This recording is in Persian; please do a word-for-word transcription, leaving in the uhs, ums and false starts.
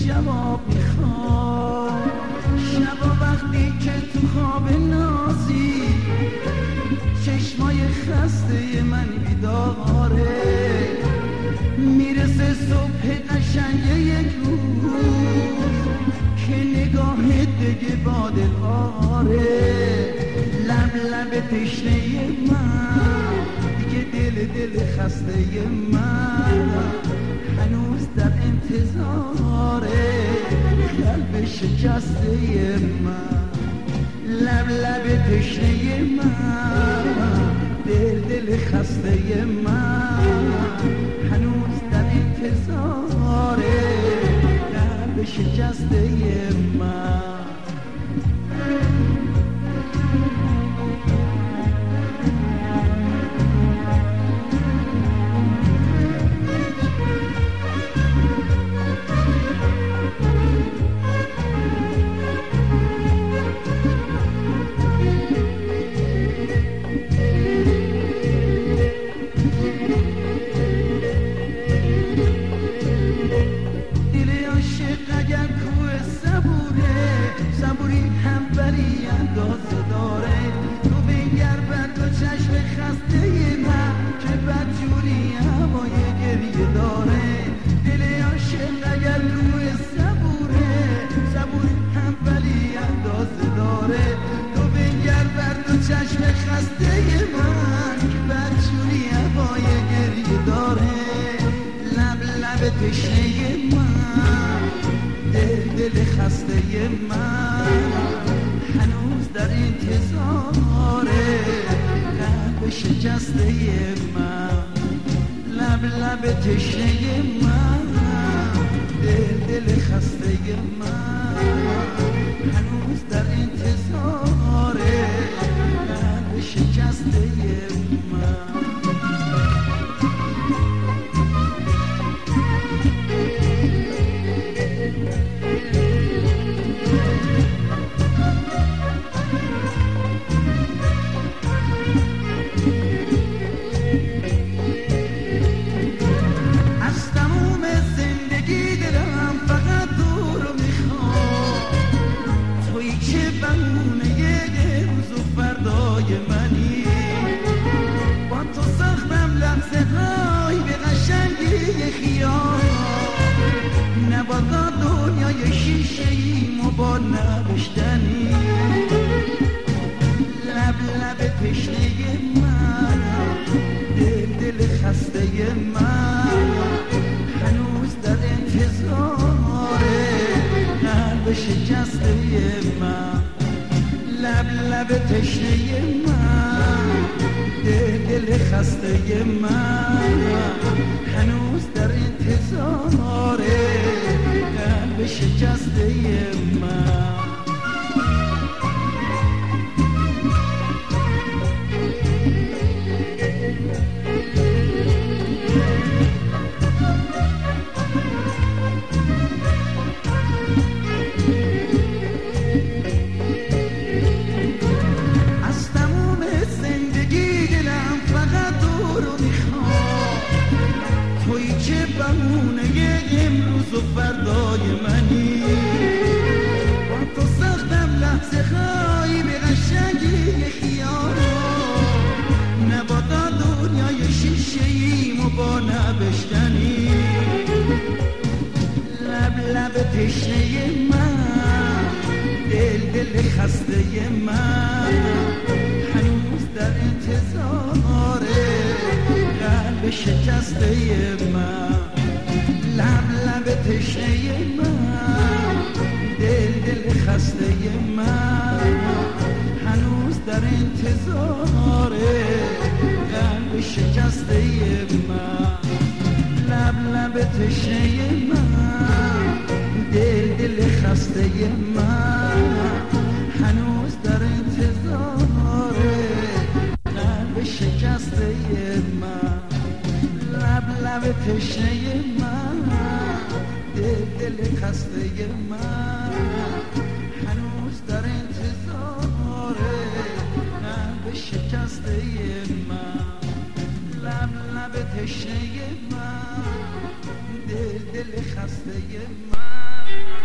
جواب میخوام. شبا وقتی که تو خواب نازی چشمای خسته من بیداره، میرسه صبح قشنگ یک روز که نگاهت بگه با دل آره. لب لب تشنه من دیگه دل دل خسته من هنوز در انتظاره قلب شکسته من. لب لب تشنه من دل دل خسته من هنوز در انتظاره قلب شکسته من. چشم خسته من که بدجوری هوای گریه داره. لب لب تشنه من دل دل خسته من هنوز در انتظاره قلب شکسته من. لب لب تشنه من دل دل خسته من هنوز در انتظاره شکسته من. از تموم زندگی دلم فقط تو رو میخوام، تویی که بهونه روز و فردای منی. با تو ساختم لحظه های به قشنگی خیال، نبادا دنیای شیشه ایم و با نوشتنی. لب لب تشنه من دل دل خسته من هنوز در انتظاره قلب شکسته من. لب لب تشنه من دل دل خسته من هنوز در انتظاره قلب شکسته من. امروز و فردای منی. با تو ساختم لحظه خواهی به قشنگی خیال، نبادا دنیای شیشه ایم و با نبشتنی. لب لب تشنه من دل دل خسته من هنوز در انتظاره قلب شکسته من. لب لب تشنه من دل دل خسته من هنوز در انتظاره قلب شکسته من. لب لب تشنه من دل دل خسته من هنوز در انتظاره قلب شکسته من. لب لب تشنه من دل دل خسته من هنوز در انتظاره قلب شکسته من. لب لب تشنه من دل دل خسته من Thank you.